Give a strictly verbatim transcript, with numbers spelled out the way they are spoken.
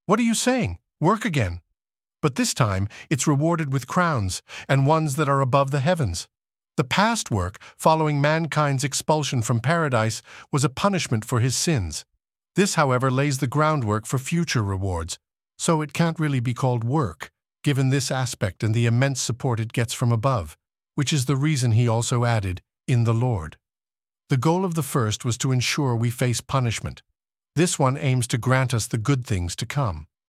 What are you saying? Work again. But this time, it's rewarded with crowns, and ones that are above the heavens. The past work, following mankind's expulsion from paradise, was a punishment for his sins. This, however, lays the groundwork for future rewards, so it can't really be called work, given this aspect and the immense support it gets from above, which is the reason he also added, in the Lord. The goal of the first was to ensure we face punishment. This one aims to grant us the good things to come.